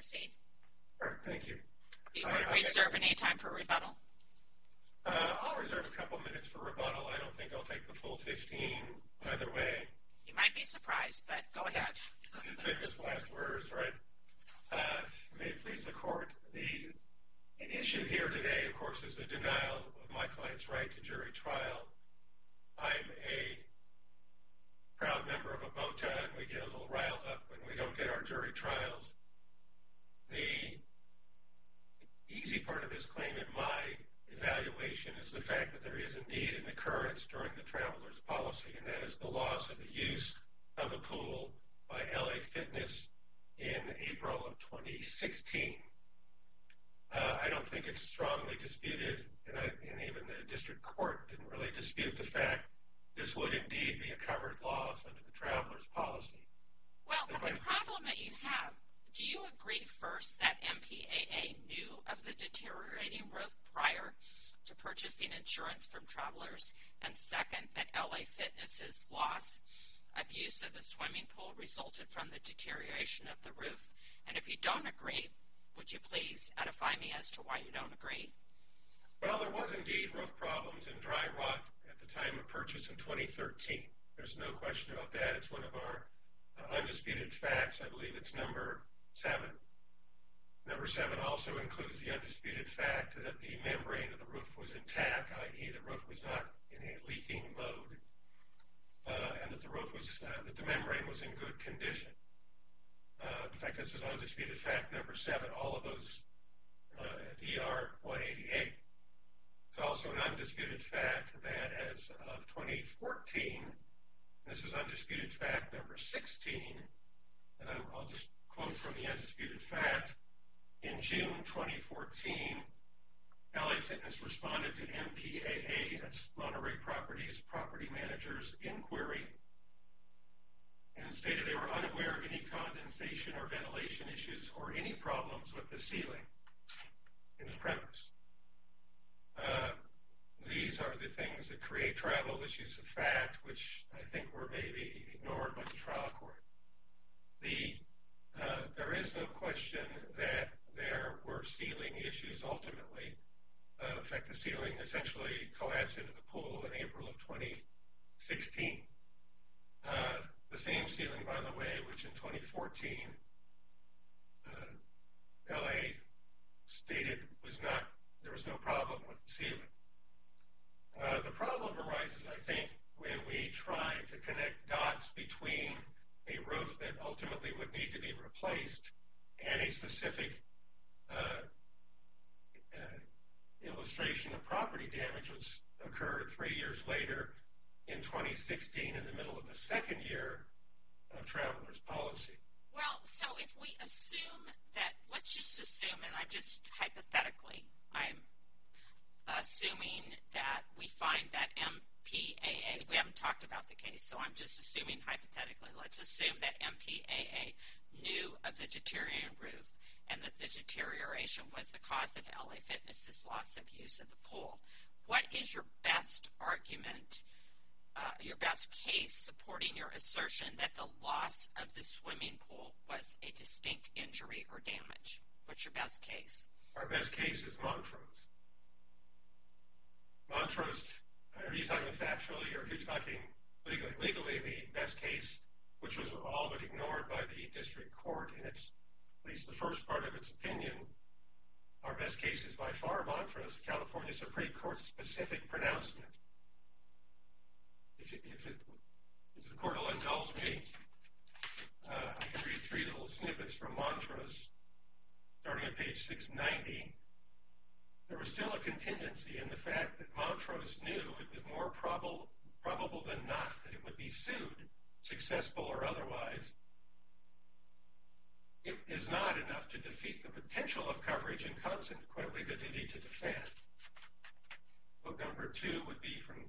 proceed. All right, thank you. You would reserve any time for rebuttal? I'll reserve a couple minutes for rebuttal. I don't think I'll take the full 15 either way. You might be surprised, but go ahead. Famous last words, right? May it please the court, the issue here today, of course, is the denial of my client's right to jury trial. I'm a proud member of a BOTA, and we get a little riled up when we don't get our jury trials. The easy part of this claim in my evaluation is the fact that there is indeed an occurrence during the traveler's policy, and that is the loss of the use of the pool by LA Fitness in April of 2016. I don't think it's strongly disputed, and even the district court didn't really dispute the fact this would indeed be a covered loss under the traveler's policy. Well, but the problem that you have, do you agree first that MPAA knew of the deteriorating roof prior to purchasing insurance from travelers? And second, that LA Fitness's loss of use of the swimming pool resulted from the deterioration of the roof? And if you don't agree, would you please edify me as to why you don't agree? Well, there was indeed roof problems and dry rot at the time of purchase in 2013. There's no question about that. It's one of our undisputed facts. I believe it's number 7. Number 7 also includes the undisputed fact that the membrane of the roof was intact, i.e. the roof was not in a leaking mode, and that the membrane was in good condition. In fact, this is undisputed fact number 7. All of those at ER 188. It's also an undisputed fact that as of 2014, this is undisputed fact number 16, and I'll just quote from the undisputed fact. In June 2014, LA Fitness responded to MPAA, that's Monterey Properties Property Manager's inquiry, and stated they were unaware of any condensation or ventilation issues or any problems with the ceiling in the premise. These are the things that create travel issues of fact, which I think were maybe ignored by the trial court. There is no question that there were ceiling issues ultimately. In fact, the ceiling essentially collapsed into the pool in April of 2016. The same ceiling, by the way, which in 2014, LA stated there was no problem with the ceiling. The problem arises, I think, when we try to connect dots between a roof that ultimately would need to be replaced and a specific illustration of property damage which occurred 3 years later in 2016 in the middle of the second year of traveler's policy. Well, so if we assume that, let's just assume, and I'm just hypothetically, I'm assuming that we find that MPAA, we haven't talked about the case, so I'm just assuming hypothetically, let's assume that MPAA knew of the deteriorating roof and that the deterioration was the cause of LA Fitness's loss of use of the pool. What is your best argument, your best case supporting your assertion that the loss of the swimming pool was a distinct injury or damage? What's your best case? Our best case is Montrose. Montrose, are you talking factually or are you talking legally? Legally, the best case, which was all but ignored by the district court in its, at least the first part of its opinion, our best case is by far Montrose, California Supreme Court's specific pronouncement. If the court will indulge me, I can read 3 little snippets from Montrose, starting at page 690. There was still a contingency in the fact that Montrose knew it was more probable than not that it would be sued, successful or otherwise. It is not enough to defeat the potential of coverage and consequently the duty to defend. Book number 2 would be from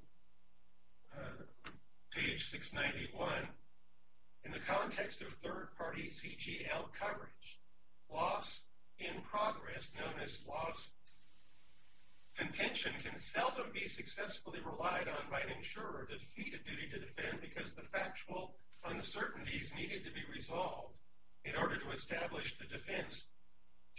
page 691. In the context of third-party CGL coverage, loss in progress, known as loss contention, can seldom be successfully relied on by an insurer to defeat a duty to defend because the factual uncertainties needed to be resolved in order to establish the defense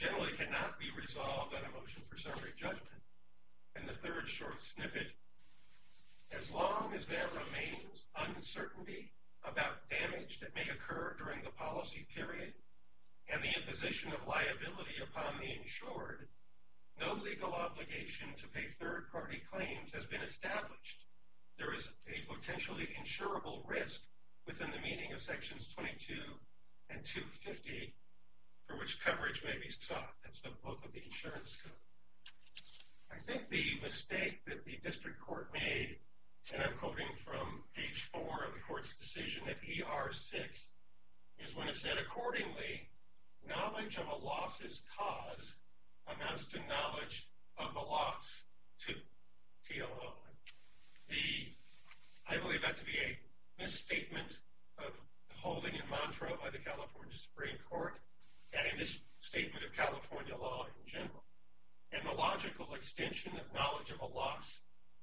generally cannot be resolved on a motion for summary judgment. And the third short snippet, as long as there remains uncertainty about damage that may occur during the policy period and the imposition of liability upon the insured, no legal obligation to pay third-party claims has been established. There is a potentially insurable risk within the meaning of Sections 22 and 250 for which coverage may be sought. That's both of the insurance code. I think the mistake that the district court made, and I'm quoting from page 4 of the court's decision at ER 6, is when it said, accordingly, knowledge of a loss's cause amounts to knowledge of the loss, to TLO. I believe that to be a misstatement of the holding in Montreux by the California Supreme Court and a misstatement of California law in general. And the logical extension of knowledge of a loss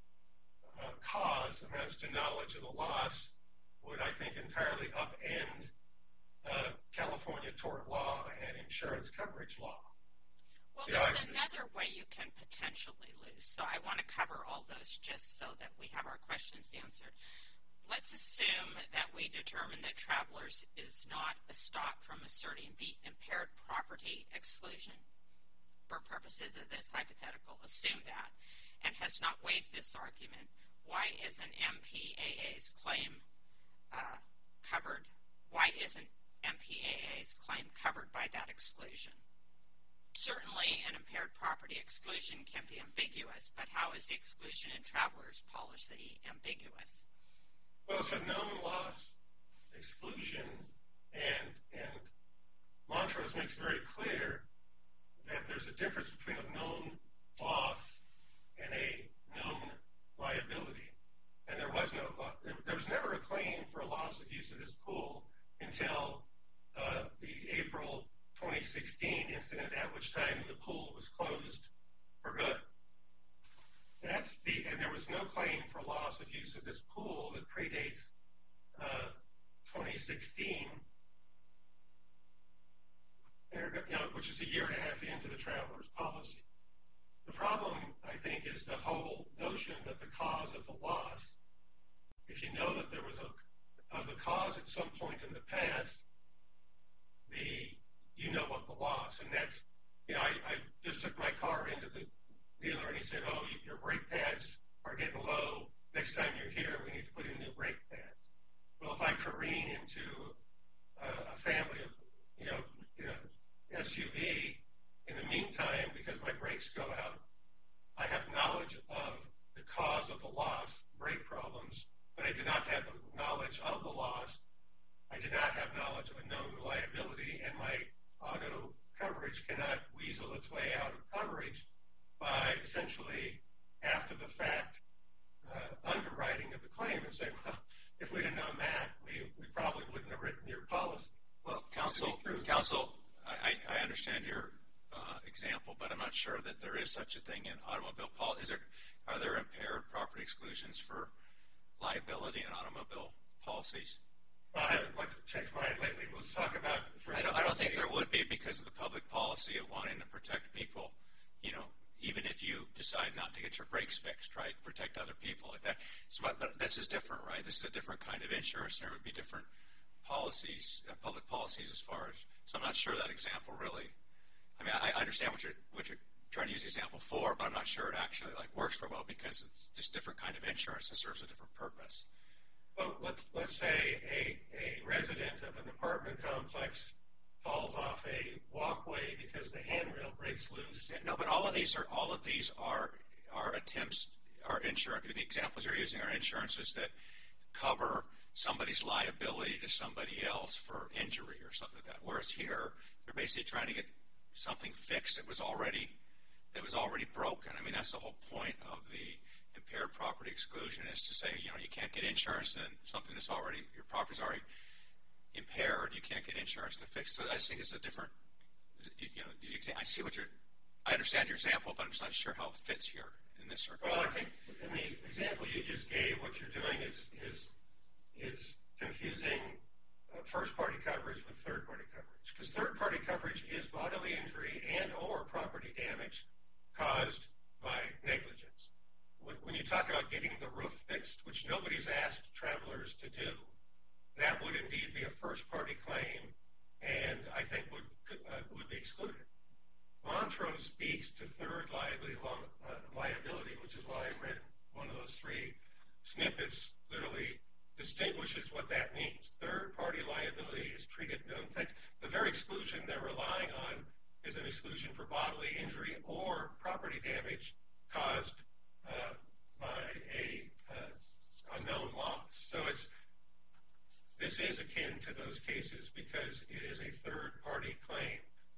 cause amounts to knowledge of the loss would, I think, entirely upend California tort law and insurance coverage law. Well, there's another way you can potentially lose. So I want to cover all those just so that we have our questions answered. Let's assume that we determine that Travelers is not a stop from asserting the impaired property exclusion for purposes of this hypothetical. Assume that, and has not waived this argument. Why isn't MPAA's claim covered? Why isn't MPAA's claim covered by that exclusion? Certainly, an impaired property exclusion can be ambiguous, but how is the exclusion in Travelers policy ambiguous? Well, it's a known loss exclusion, and Montrose makes very clear that there's a difference between a known loss and a known liability. And there was never a claim for a loss of use of this pool until the April 2016 incident, at which time the pool was closed for good. And there was no claim for loss of use of this pool that predates 2016, which is a year and a half into the Travelers policy. The problem, I think, is the whole notion that the cause of the loss, if you know that there was of the cause at some point in the past, you know what the loss, and that's, I just took my car into the dealer and he said, oh, your brake pads are getting low. Next time you're here, we need to put in new brake pads. Well, if I careen into a family of, SUV, in the meantime, because my brakes go out, I have knowledge of the cause of the loss, brake problems, but I do not have the knowledge of the loss. I do not have knowledge of a known liability, and my auto coverage cannot weasel its way out of coverage by essentially, after the fact, underwriting of the claim and saying, well, if we'd have known that, we probably wouldn't have written your policy. Well, counsel, I understand your example, but I'm not sure that there is such a thing in automobile policy. Are there impaired property exclusions for liability in automobile policies? Well, I haven't looked to check mine lately. Let's talk about. I don't think there would be, because of the public policy of wanting to protect people. Even if you decide not to get your brakes fixed, right? Protect other people like that. So, but this is different, right? This is a different kind of insurance, and there would be different policies, public policies as far as. So I'm not sure that example really. I mean, I understand what you're trying to use the example for, but I'm not sure it actually works very well, because it's just different kind of insurance that serves a different purpose. Well, let's say a resident of an apartment complex falls off a walkway because the handrail breaks loose. Yeah, no, but all of these are attempts, are insurance. The examples you're using are insurances that cover somebody's liability to somebody else for injury or something like that. Whereas here, they're basically trying to get something fixed that was already broken. I mean, that's the whole point of the impaired property exclusion, is to say, you can't get insurance and something that's already, your property's already impaired, you can't get insurance to fix. So I just think it's a different, I understand your example, but I'm just not sure how it fits here in this circumstance. Well, I think in the example you just gave, what you're doing is confusing first-party coverage with third-party coverage. Because third-party coverage is bodily injury and or property damage caused by negligence. When you talk about getting the roof fixed, which nobody's asked travelers to do, that would indeed be a first-party claim, and I think would be excluded. Montrose speaks to third liability, which is why I read one of those three snippets, literally distinguishes what that means. Third-party liability is treated, in fact, the very exclusion they're relying on is an exclusion for bodily injury or property damage caused by a known loss. So this is akin to those cases because it is a third-party claim.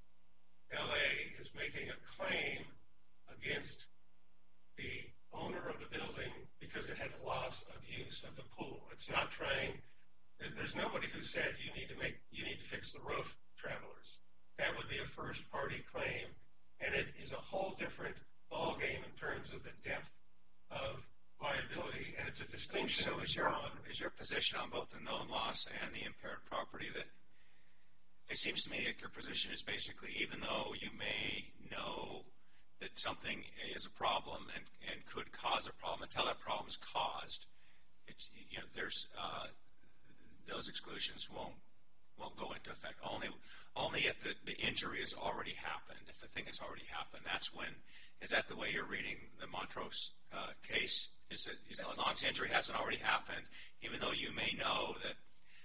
LA is making a claim against the owner of the building because it had a loss of use of the pool. It's not trying. There's nobody who said you need to fix the roof, travelers. That would be a first-party claim, and it is a whole different ballgame in terms of the depth of liability, and it's a distinction. So is your position on both the known loss and the impaired property that it seems to me that your position is basically, even though you may know that something is a problem and could cause a problem, until that problem is caused, there's those exclusions won't go into effect. Only if the injury has already happened, if the thing has already happened. That's when. Is that the way you're reading the Montrose case? Is it as long as the injury hasn't already happened, even though you may know that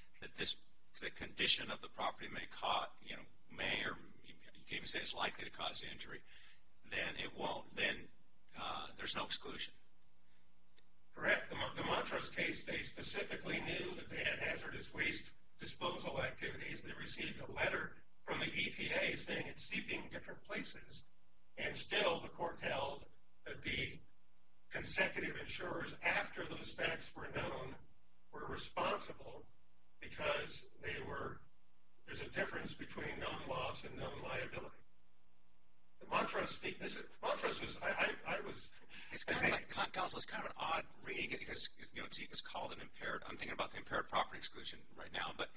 the condition of the property may or you can even say it's likely to cause the injury, then it won't. Then there's no exclusion. Correct. The Montrose case, they specifically knew that they had hazardous waste disposal activities. They received a letter from the EPA saying it's seeping different places, and still the court held that the consecutive insurers, after those facts were known, were responsible because there's a difference between known loss and known liability. The Montrose was, I was... It's kind of like, counsel, it's kind of an odd reading because, it's called an impaired, I'm thinking about the impaired property exclusion right now, but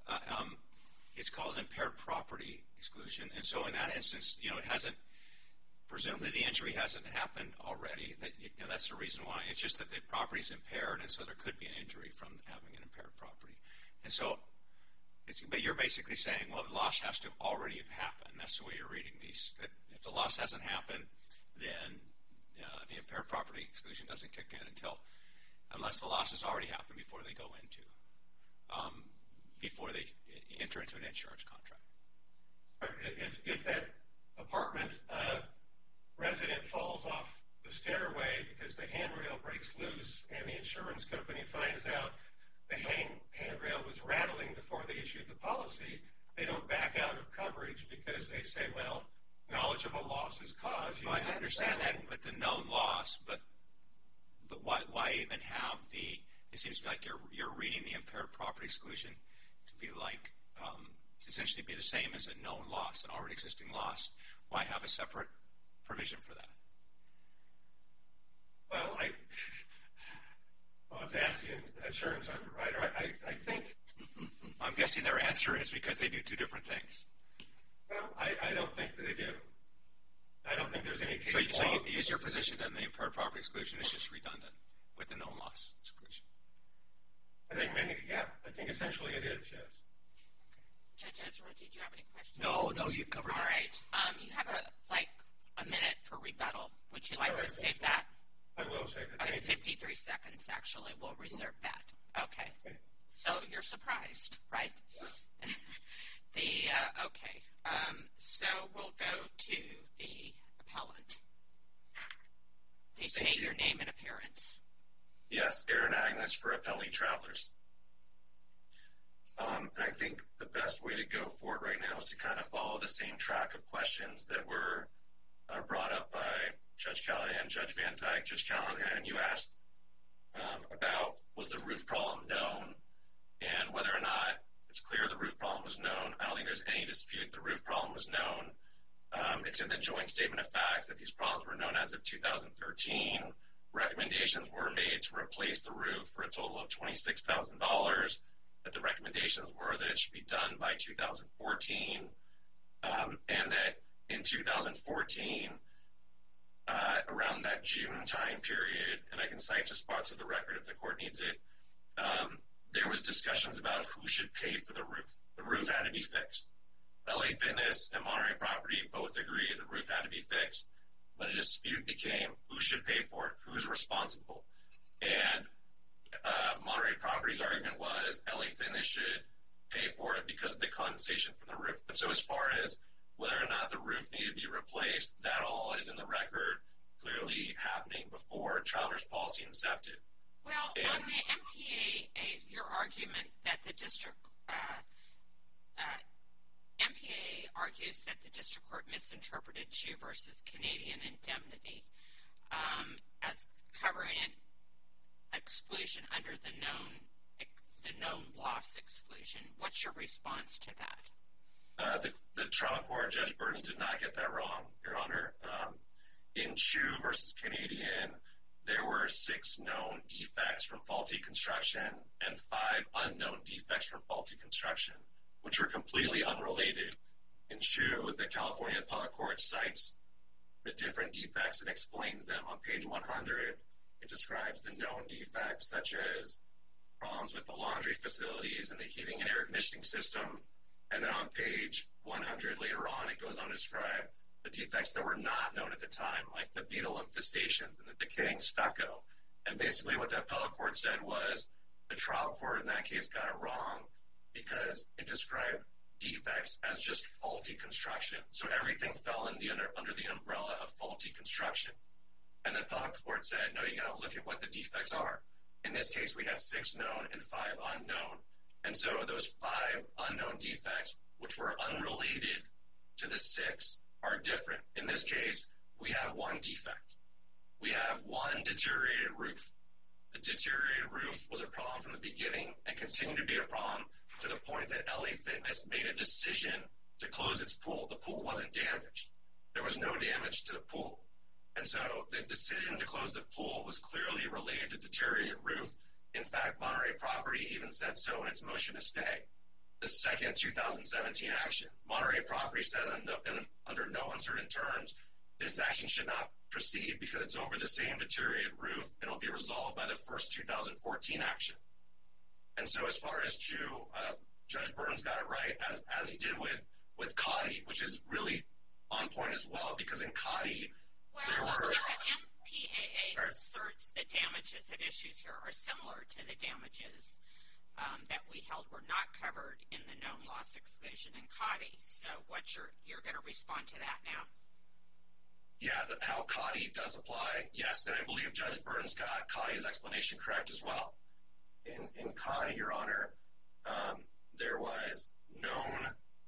it's called an impaired property exclusion. And so in that instance, it hasn't, presumably the injury hasn't happened already. That's the reason why. It's just that the property is impaired, and so there could be an injury from having an impaired property. And so, but you're basically saying, well, the loss has to already have happened. That's the way you're reading these. That if the loss hasn't happened, then the impaired property exclusion doesn't kick in unless the loss has already happened before they enter into an insurance contract. If that apartment resident falls off the stairway because the handrail breaks loose and the insurance company finds out the handrail was rattling before they issued the policy, they don't back out of coverage because they say, well, knowledge of a loss is caused. Well, I understand that with the known loss, but why even have it seems like you're reading the impaired property exclusion to be like, essentially be the same as a known loss, an already existing loss. Why have a separate provision for that? Well, I was asking an insurance underwriter. I think... I'm guessing their answer is because they do two different things. Well, I don't think that they do. I don't think there's any case law. So is your position then the impaired property exclusion is just redundant with the known loss exclusion? I think essentially it is, yes. Judge Edgeworth, did you have any questions? No, you've covered it. All right. You have a minute for rebuttal. Would you like to save that? I will save it. Okay, 53 seconds, actually. We'll reserve that. Okay. So you're surprised, right? Okay. So we'll go to the appellant. Please state your name and appearance. Yes, Aaron Agnes for Appellee Travelers. And I think the best way to go forward right now is to kind of follow the same track of questions that were brought up by Judge Callahan, Judge Van Dyke. Judge Callahan, you asked about was the roof problem known and whether or not it's clear the roof problem was known. I don't think there's any dispute the roof problem was known. It's in the joint statement of facts that these problems were known as of 2013. Recommendations were made to replace the roof for a total of $26,000. that the recommendations were that it should be done by 2014, and that in 2014, around that June time period, and I can cite to spots of the record if the court needs it, there was discussions about who should pay for the roof. The roof had to be fixed. LA Fitness and Monterey Property both agree the roof had to be fixed, but a dispute became who should pay for it, who's responsible. And Monterey Property's argument was LA Fitness should pay for it because of the condensation from the roof. And so as far as whether or not the roof needed to be replaced, that all is in the record, clearly happening before Travelers Policy incepted. Well, on the MPAA, your argument that the district, MPAA argues that the district court misinterpreted Chu versus Canadian Indemnity as covering an exclusion under the known loss exclusion. What's your response to that? The trial court, Judge Burns, did not get that wrong, Your Honor. In Chu versus Canadian, there were 6 known defects from faulty construction and 5 unknown defects from faulty construction, which were completely unrelated. In Chu, the California Appellate Court cites the different defects and explains them. On page 100, it describes the known defects, such as problems with the laundry facilities and the heating and air conditioning system. And then on page 100 later on, it goes on to describe the defects that were not known at the time, like the beetle infestations and the decaying stucco. And basically what the appellate court said was the trial court in that case got it wrong because it described defects as just faulty construction. So everything fell under the umbrella of faulty construction. And the appellate court said, no, you got to look at what the defects are. In this case, we had 6 known and 5 unknown. And so those 5 unknown defects, which were unrelated to the 6, are different. In this case, we have 1 defect. We have 1 deteriorated roof. The deteriorated roof was a problem from the beginning and continued to be a problem to the point that LA Fitness made a decision to close its pool. The pool wasn't damaged. There was no damage to the pool. And so the decision to close the pool was clearly related to the deteriorated roof. In fact, Monterey Property even said so in its motion to stay. The second 2017 action, Monterey Property said under no uncertain terms, this action should not proceed because it's over the same deteriorated roof and it'll be resolved by the first 2014 action. And so as far as Chu, Judge Burns got it right, as he did with Cotty, which is really on point as well, because in Cotty, there were... MPAA asserts the damages at issues here are similar to the damages that we held were not covered in the known loss exclusion in Cotty. So you're going to respond to that now? Yeah, how Cotty does apply, yes, and I believe Judge Burns got Cotty's explanation correct as well. In Cotty, Your Honor, there was known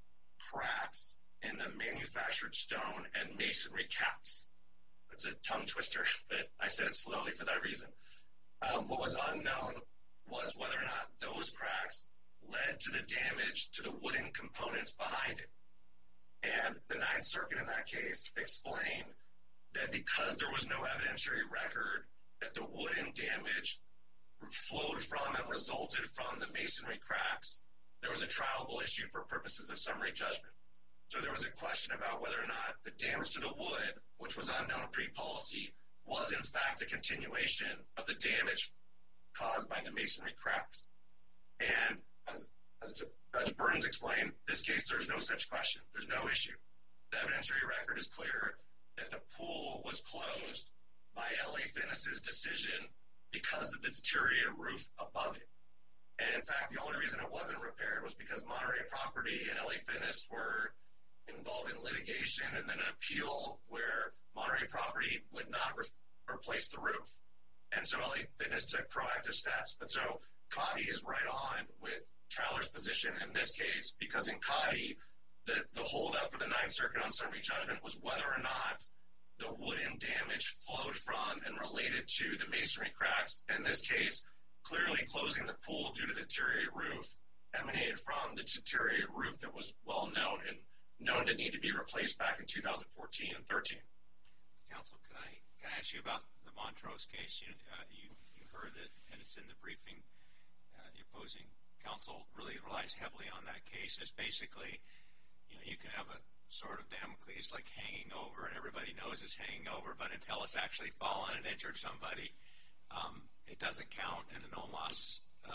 cracks in the manufactured stone and masonry caps. It's a tongue twister, but I said it slowly for that reason. What was unknown was whether or not those cracks led to the damage to the wooden components behind it. And the Ninth Circuit in that case explained that because there was no evidentiary record that the wooden damage flowed from and resulted from the masonry cracks, there was a trialable issue for purposes of summary judgment. So there was a question about whether or not the damage to the wood, which was unknown pre-policy, was in fact a continuation of the damage caused by the masonry cracks. And as Judge Burns explained, in this case there's no such question. There's no issue. The evidentiary record is clear that the pool was closed by LA Fitness's decision because of the deteriorated roof above it. And in fact, the only reason it wasn't repaired was because Monterey Property and LA Fitness were involved in litigation and then an appeal where Monterey Property would not replace the roof. And so LA Fitness took proactive steps. But so Cotty is right on with Traveler's position in this case, because in Cotty, the holdup for the Ninth Circuit on summary judgment was whether or not the wooden damage flowed from and related to the masonry cracks. In this case, clearly closing the pool due to the deteriorated roof emanated from the deteriorated roof that was well known and known to need to be replaced back in 2014 and 13. Counsel, can I ask you about the Montrose case? You heard it, and it's in the briefing. The opposing counsel really relies heavily on that case, is basically, you can have a sort of Damocles like hanging over, and everybody knows it's hanging over, but until it's actually fallen and injured somebody, it doesn't count, and the known loss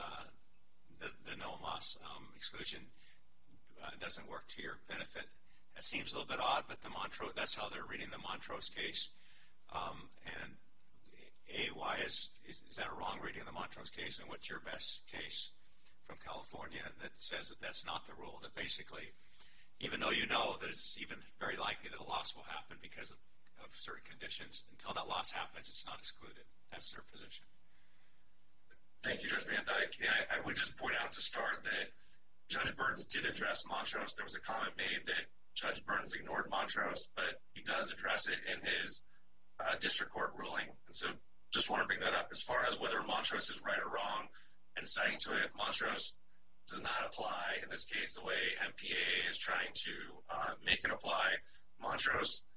exclusion doesn't work to your benefit. That seems a little bit odd, but that's how they're reading the Montrose case. And why is that a wrong reading of the Montrose case? And what's your best case from California that says that that's not the rule? That basically, even though you know that it's even very likely that a loss will happen because of certain conditions, until that loss happens, it's not excluded. That's their position. Thank you, Judge Van Dyke. I would just point out to start that Judge Burns did address Montrose. There was a comment made that Judge Burns ignored Montrose, but he does address it in his district court ruling. And so just want to bring that up. As far as whether Montrose is right or wrong, and citing to it, Montrose does not apply in this case the way MPAA is trying to make it apply. Montrose,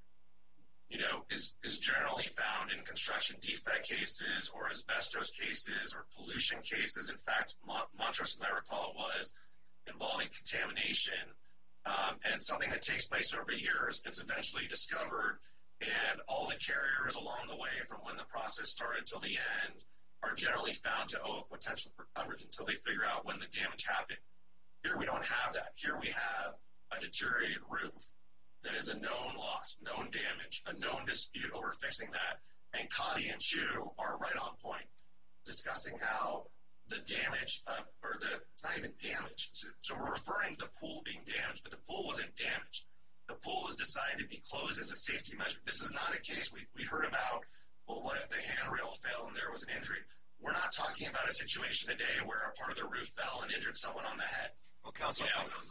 is generally found in construction defect cases or asbestos cases or pollution cases. In fact, Montrose, as I recall, was involving contamination. And something that takes place over years, it's eventually discovered, and all the carriers along the way from when the process started till the end are generally found to owe potential for coverage until they figure out when the damage happened. Here we don't have that. Here we have a deteriorated roof that is a known loss, known damage, a known dispute over fixing that. And Cotty and Chu are right on point, discussing how the damage, it's not even damage. So we're referring to the pool being damaged, but the pool wasn't damaged. The pool was decided to be closed as a safety measure. This is not a case we heard about, well, what if the handrail fell and there was an injury? We're not talking about a situation today where a part of the roof fell and injured someone on the head. Well, counsel,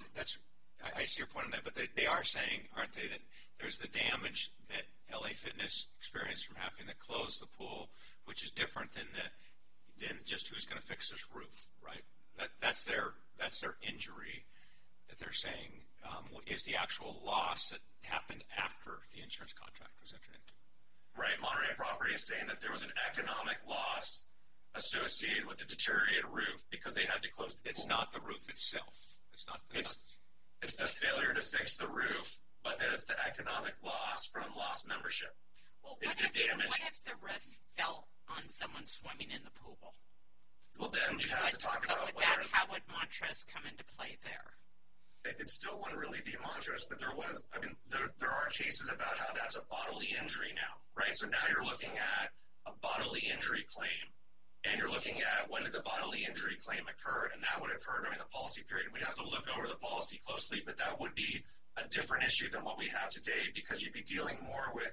I see your point on that, but they are saying, aren't they, that there's the damage that LA Fitness experienced from having to close the pool, which is different than just who's going to fix this roof, right? That's their injury that they're saying is the actual loss that happened after the insurance contract was entered into. Right. Monterey Property is saying that there was an economic loss associated with the deteriorated roof because they had to close the pool. It's not the roof itself. It's the failure to fix the roof, but then it's the economic loss from lost membership. Well, what if the roof fell on someone swimming in the pool? Well, then you'd have to talk about how would Montrose come into play there? It still wouldn't really be Montrose, but there are cases about how that's a bodily injury now, right? So now you're looking at a bodily injury claim, and you're looking at when did the bodily injury claim occur, and that would occur during the policy period. We'd have to look over the policy closely, but that would be a different issue than what we have today because you'd be dealing more with,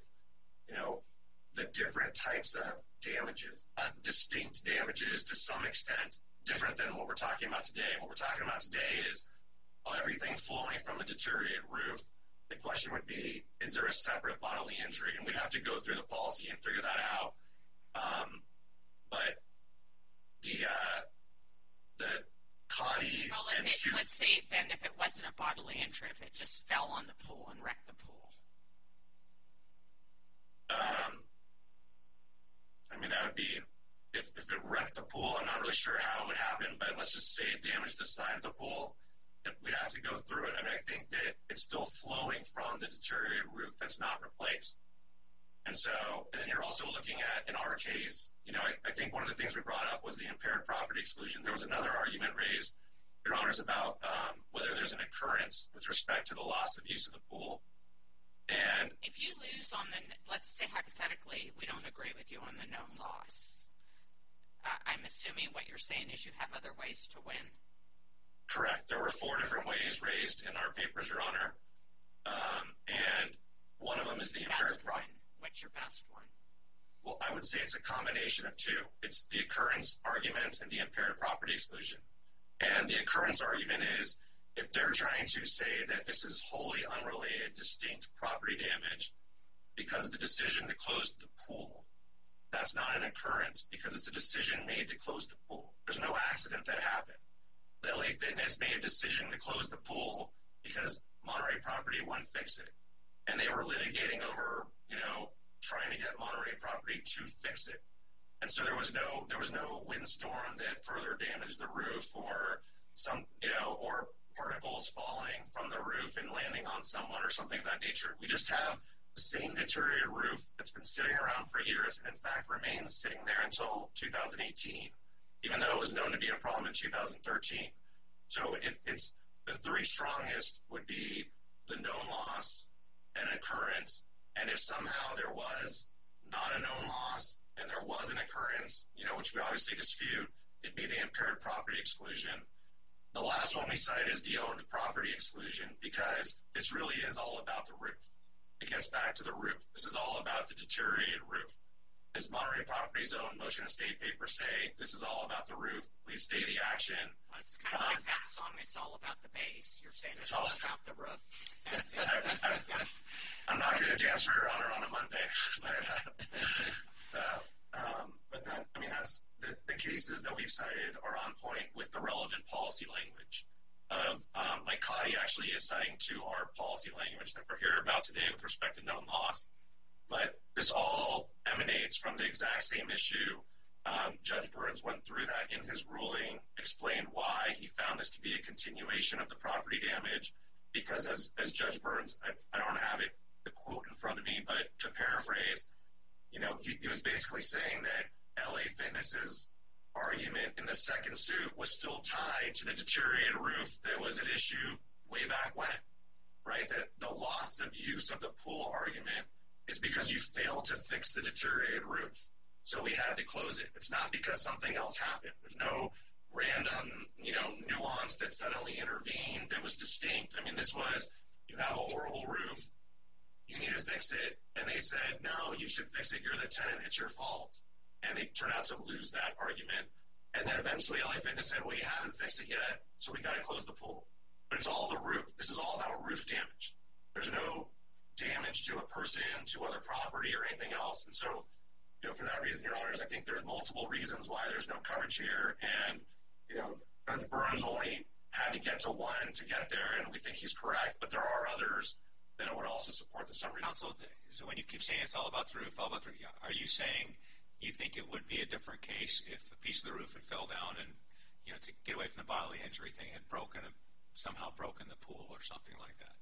the different types of damages, distinct damages to some extent, different than what we're talking about today. What we're talking about today is everything flowing from a deteriorated roof. The question would be, is there a separate bodily injury? And we'd have to go through the policy and figure that out. But the Cotty and Chu... Let's say then if it wasn't a bodily injury, if it just fell on the pool and wrecked the pool. That would be, if it wrecked the pool, I'm not really sure how it would happen, but let's just say it damaged the side of the pool. We'd have to go through it. I think that it's still flowing from the deteriorated roof that's not replaced. And so, and then you're also looking at, in our case, I think one of the things we brought up was the impaired property exclusion. There was another argument raised, Your Honors, about whether there's an occurrence with respect to the loss of use of the pool. And if you lose on let's say hypothetically, we don't agree with you on the known loss. I'm assuming what you're saying is you have other ways to win. Correct. There were 4 different ways raised in our papers, Your Honor. And one of them is the impaired property. What's your best one? Well, I would say it's a combination of 2. It's the occurrence argument and the impaired property exclusion. And the occurrence argument is, if they're trying to say that this is wholly unrelated, distinct property damage because of the decision to close the pool, that's not an occurrence because it's a decision made to close the pool. There's no accident that happened. LA Fitness made a decision to close the pool because Monterey Property wouldn't fix it. And they were litigating over, trying to get Monterey Property to fix it. And so there was no windstorm that further damaged the roof or or particles falling from the roof and landing on someone or something of that nature. We just have the same deteriorated roof that's been sitting around for years and in fact remains sitting there until 2018, even though it was known to be a problem in 2013. So it's the three strongest would be the known loss and occurrence. And if somehow there was not a known loss and there was an occurrence, which we obviously dispute, it'd be the impaired property exclusion. The last one we cite is the owned property exclusion, because this really is all about the roof. It gets back to the roof. This is all about the deteriorated roof. As Monterey Properties own motion and state papers say, this is all about the roof. Please stay the action. Well, it's kind of like that song, It's All About the Bass. You're saying it's all about the roof. I'm not going to dance for Your Honor on a Monday. That's the cases that we've cited are on point with the relevant policy language. Like Cotty actually is citing to our policy language that we're here about today with respect to known loss. But this all emanates from the exact same issue. Judge Burns went through that in his ruling, explained why he found this to be a continuation of the property damage, because as Judge Burns, I don't have the quote in front of me, but to paraphrase, he was basically saying that LA Fitness's argument in the second suit was still tied to the deteriorated roof that was at issue way back when, right? That the loss of use of the pool argument is because you failed to fix the deteriorated roof. So we had to close it. It's not because something else happened. There's no random, nuance that suddenly intervened that was distinct. This was, you have a horrible roof, you need to fix it. And they said, no, you should fix it. You're the tenant. It's your fault. And they turned out to lose that argument. And then eventually LA Fitness said, well, you haven't fixed it yet, so we got to close the pool. But it's all the roof. This is all about roof damage. There's no damage to a person, to other property, or anything else. And so, for that reason, Your Honors, I think there's multiple reasons why there's no coverage here. And, Judge Burns only had to get to one to get there, and we think he's correct. But there are others that would also support the summary. Counsel, so when you keep saying it's all about the roof, are you saying you think it would be a different case if a piece of the roof had fell down and, to get away from the bodily injury thing, had somehow broken the pool or something like that?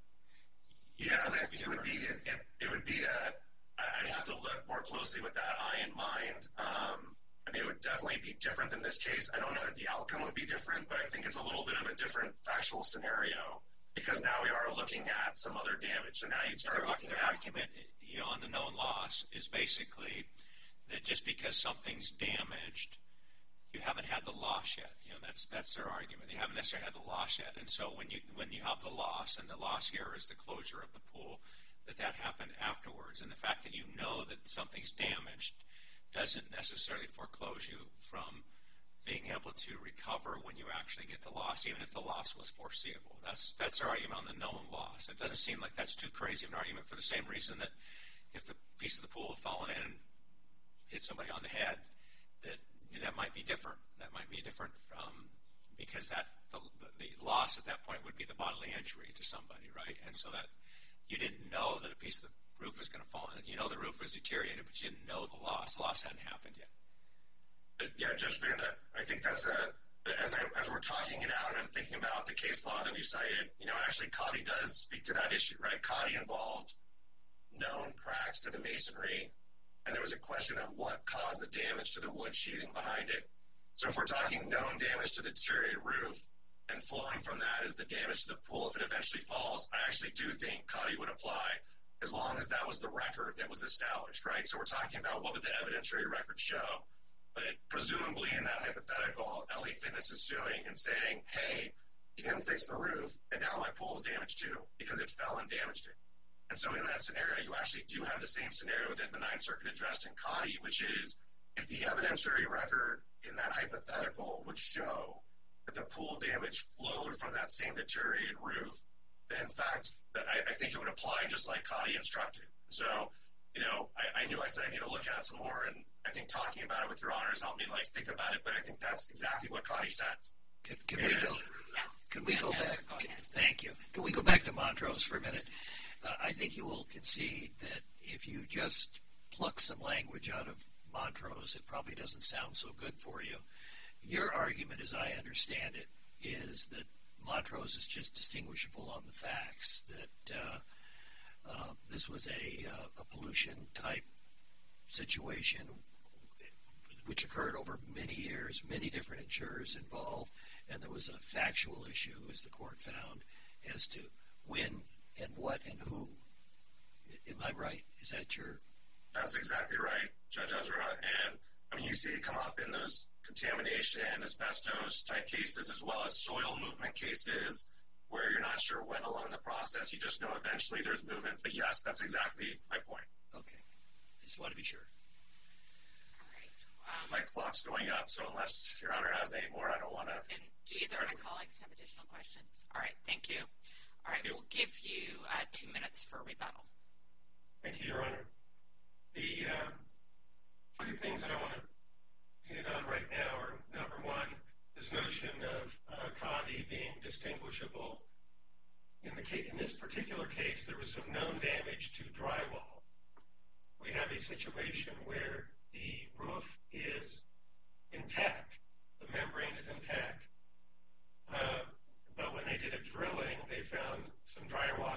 It would be I'd have to look more closely with that eye in mind. It would definitely be different than this case. I don't know that the outcome would be different, but I think it's a little bit of a different factual scenario, because now we are looking at some other damage. So now you'd start looking at... Their argument, on the known loss is basically that just because something's damaged, you haven't had the loss yet. That's their argument. You haven't necessarily had the loss yet. And so when you have the loss, and the loss here is the closure of the pool, that happened afterwards. And the fact that you know that something's damaged doesn't necessarily foreclose you from being able to recover when you actually get the loss, even if the loss was foreseeable. That's their argument on the known loss. It doesn't seem like that's too crazy of an argument, for the same reason that if the piece of the pool had fallen in and hit somebody on the head, that might be different. That might be different because the loss at that point would be the bodily injury to somebody, right? And so that you didn't know that a piece of the roof was going to fall in. The roof was deteriorated, but you didn't know the loss. The loss hadn't happened yet. Yeah, Judge Vanda, I think that's as we're talking it out and I'm thinking about the case law that we cited, actually Cotty does speak to that issue, right? Cotty involved known cracks to the masonry, and there was a question of what caused the damage to the wood sheathing behind it. So if we're talking known damage to the deteriorated roof, and flowing from that is the damage to the pool if it eventually falls, I actually do think Cotty would apply, as long as that was the record that was established, right? So we're talking about what would the evidentiary record show. But presumably in that hypothetical, LA Fitness is suing and saying, hey, you didn't fix the roof, and now my pool is damaged too, because it fell and damaged it. And so in that scenario, you actually do have the same scenario that the Ninth Circuit addressed in Cotty, which is if the evidentiary record in that hypothetical would show that the pool damage flowed from that same deteriorated roof, then in fact, I think it would apply just like Cotty instructed. So, I knew I said I need to look at it some more, and I think talking about it with Your Honors helped me think about it, but I think that's exactly what Cotty says. Can we go? Yes. Can we go back? Go ahead. Thank you. Can we go back to Montrose for a minute? I think you will concede that if you just pluck some language out of Montrose, it probably doesn't sound so good for you. Your argument, as I understand it, is that Montrose is just distinguishable on the facts, that this was a pollution-type situation which occurred over many years, many different insurers involved, and there was a factual issue, as the court found, as to when and what and who. Am I right? Is that your... That's exactly right, Judge Ezra. And I mean, you see it come up in those contamination, asbestos type cases, as well as soil movement cases, where you're not sure when along the process. You just know eventually there's movement. But yes, that's exactly my point. Okay. Just want to be sure. My clock's going up, so unless Your Honor has any more, I don't want to... And do either of my colleagues have additional questions? All right, thank you. All right, we'll give you 2 minutes for rebuttal. Thank you, Your Honor. The two things that I want to hit on right now are, number one, this notion of Condi being distinguishable. In this particular case, there was some known damage to drywall. We have a situation where the roof is intact, the membrane is intact, but when they did a drilling, they found some drywall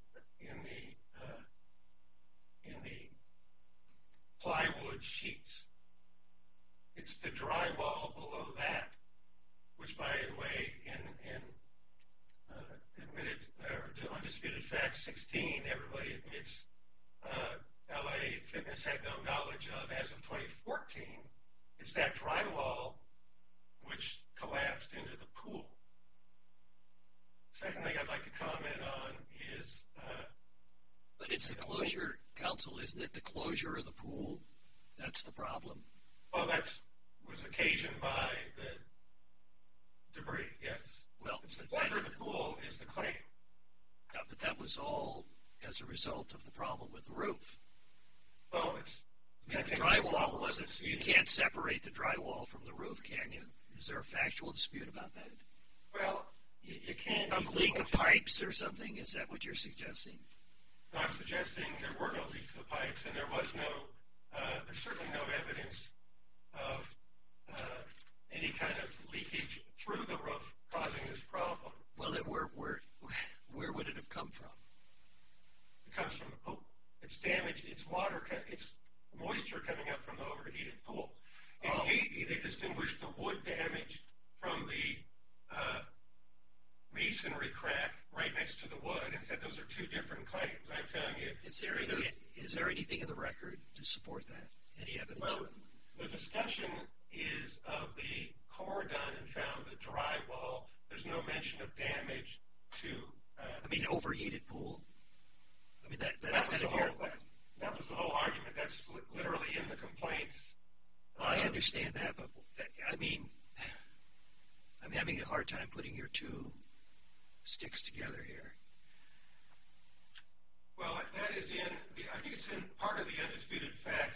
in the plywood sheets. It's the drywall below that, which, by the way, in admitted or undisputed fact 16, everybody admits LA Fitness had no knowledge of as of 2014. It's that drywall which collapsed into the pool. Second thing I'd like to comment on is... but it's the closure, counsel, isn't it? The closure of the pool? That's the problem. Well, that was occasioned by the debris, yes. Well, the closure of the pool is the claim. Yeah, but that was all as a result of the problem with the roof. Well, it's... I mean, the drywall wasn't... You can't separate the drywall from the roof, can you? Is there a factual dispute about that? Well, you can't... Some leak of pipes or something? Is that what you're suggesting? No, I'm suggesting there were no leaks of pipes, and there was no... there's certainly no evidence of any kind of leakage through the roof causing this problem. Well, where would it have come from? It comes from the pool. It's damage. It's water. It's moisture coming up from the overheated pool. And they distinguished the wood damage from the masonry crack right next to the wood and said those are two different claims. I'm telling you. Is there anything in the record to support that? Any evidence? Well, the discussion is of the core done and found the drywall. There's no mention of damage to... overheated pool? I mean, that's kind of... That was the whole argument. That's literally in the complaints. I understand that, but, I mean, I'm having a hard time putting your two sticks together here. Well, that is in... I think it's in part of the undisputed facts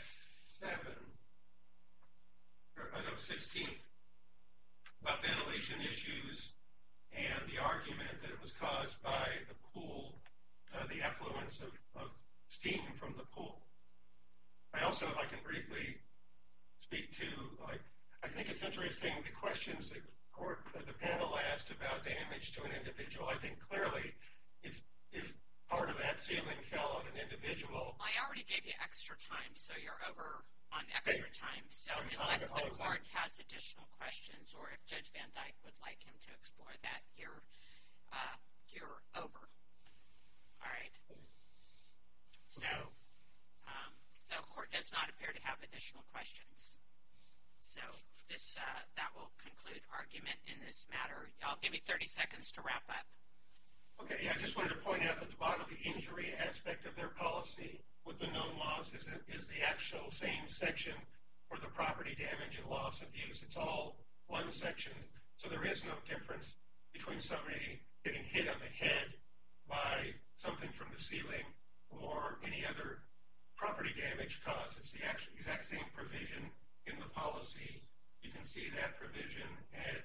16, about ventilation issues and the argument that it was caused by the pool, the effluence of steam from the pool. I also, if I can briefly speak to, I think it's interesting, the questions the panel asked about damage to an individual. I think clearly, if part of that ceiling fell on an individual... I already gave you extra time, so you're over on extra time. So unless the court has additional questions, or if Judge Van Dyke would like him to explore that, you're over. All right. So the court does not appear to have additional questions. So that will conclude argument in this matter. I'll give you 30 seconds to wrap up. Okay, yeah, I just wanted to point out that the bodily injury aspect of their policy with the known loss is the actual same section for the property damage and loss of use. It's all one section, so there is no difference between somebody getting hit on the head by something from the ceiling or any other property damage caused. It's the exact same provision in the policy. You can see that provision at,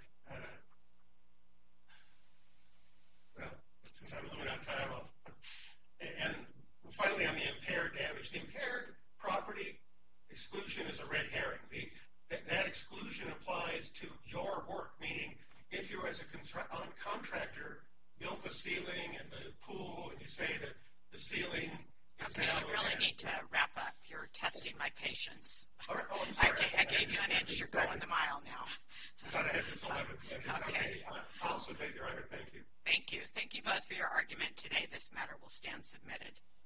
since I'm limited on time, and finally on the impaired damage. The impaired property exclusion is a red herring. That exclusion applies to your work, meaning if you as a to wrap up. You're testing my patience. Oh, I'm sorry. I gave you an inch. You're going the mile now. I thought I had this 11th sentence. Okay. I'll submit, Your Honor. Thank you. Thank you. Thank you both for your argument today. This matter will stand submitted.